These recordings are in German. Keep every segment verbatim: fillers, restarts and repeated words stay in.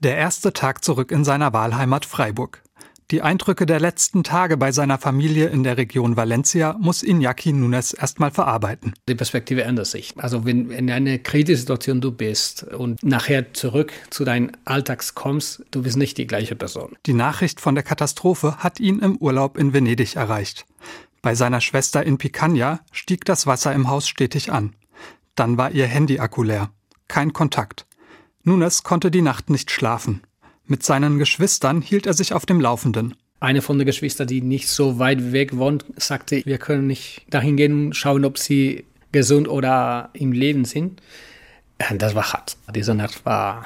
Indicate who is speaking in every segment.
Speaker 1: Der erste Tag zurück in seiner Wahlheimat Freiburg. Die Eindrücke der letzten Tage bei seiner Familie in der Region Valencia muss Iñaki Núñez erstmal verarbeiten.
Speaker 2: Die Perspektive ändert sich. Also wenn in einer kritischen Situation du bist und nachher zurück zu deinem Alltag kommst, du bist nicht die gleiche Person.
Speaker 1: Die Nachricht von der Katastrophe hat ihn im Urlaub in Venedig erreicht. Bei seiner Schwester in Picanha stieg das Wasser im Haus stetig an. Dann war ihr Handy-Akku leer. Kein Kontakt. Núñez konnte die Nacht nicht schlafen. Mit seinen Geschwistern hielt er sich auf dem Laufenden.
Speaker 2: Eine von den Geschwistern, die nicht so weit weg wohnt, sagte, wir können nicht dahin gehen und schauen, ob sie gesund oder im Leben sind. Das war hart. Diese Nacht war,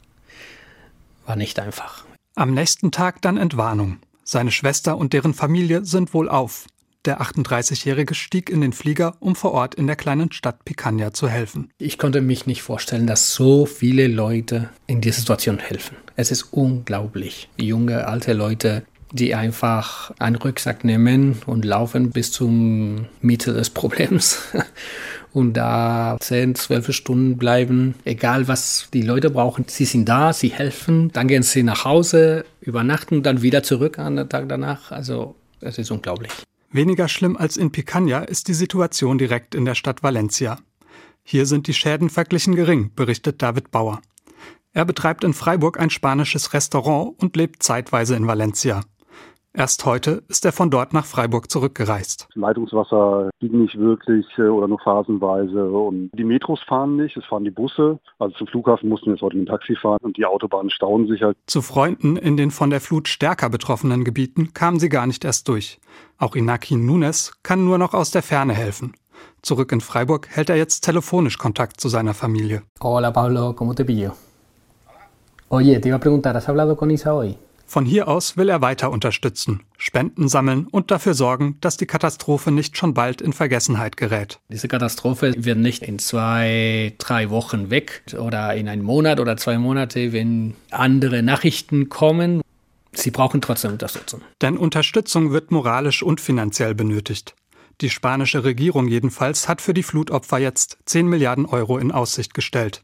Speaker 2: war nicht einfach.
Speaker 1: Am nächsten Tag dann Entwarnung. Seine Schwester und deren Familie sind wohlauf. Der achtunddreißigjährige stieg in den Flieger, um vor Ort in der kleinen Stadt Picanha zu helfen.
Speaker 2: Ich konnte mich nicht vorstellen, dass so viele Leute in dieser Situation helfen. Es ist unglaublich. Junge, alte Leute, die einfach einen Rucksack nehmen und laufen bis zum Mitte des Problems. Und da zehn, zwölf Stunden bleiben, egal was die Leute brauchen. Sie sind da, sie helfen, dann gehen sie nach Hause, übernachten, dann wieder zurück an den Tag danach. Also es ist unglaublich.
Speaker 1: Weniger schlimm als in Picanha ist die Situation direkt in der Stadt Valencia. Hier sind die Schäden verglichen gering, berichtet David Bauer. Er betreibt in Freiburg ein spanisches Restaurant und lebt zeitweise in Valencia. Erst heute ist er von dort nach Freiburg zurückgereist.
Speaker 3: Leitungswasser ging nicht wirklich oder nur phasenweise. Und die Metros fahren nicht, es fahren die Busse. Also zum Flughafen mussten wir jetzt heute mit dem Taxi fahren und die Autobahnen stauen sich halt.
Speaker 1: Zu Freunden in den von der Flut stärker betroffenen Gebieten kamen sie gar nicht erst durch. Auch Iñaki Núñez kann nur noch aus der Ferne helfen. Zurück in Freiburg hält er jetzt telefonisch Kontakt zu seiner Familie.
Speaker 2: Hola Pablo, ¿cómo te pillo? Oye, te iba a preguntar, ¿has hablado con Isa hoy?
Speaker 1: Von hier aus will er weiter unterstützen, Spenden sammeln und dafür sorgen, dass die Katastrophe nicht schon bald in Vergessenheit gerät.
Speaker 2: Diese Katastrophe wird nicht in zwei, drei Wochen weg oder in einem Monat oder zwei Monate, wenn andere Nachrichten kommen. Sie brauchen trotzdem Unterstützung.
Speaker 1: Denn Unterstützung wird moralisch und finanziell benötigt. Die spanische Regierung jedenfalls hat für die Flutopfer jetzt zehn Milliarden Euro in Aussicht gestellt.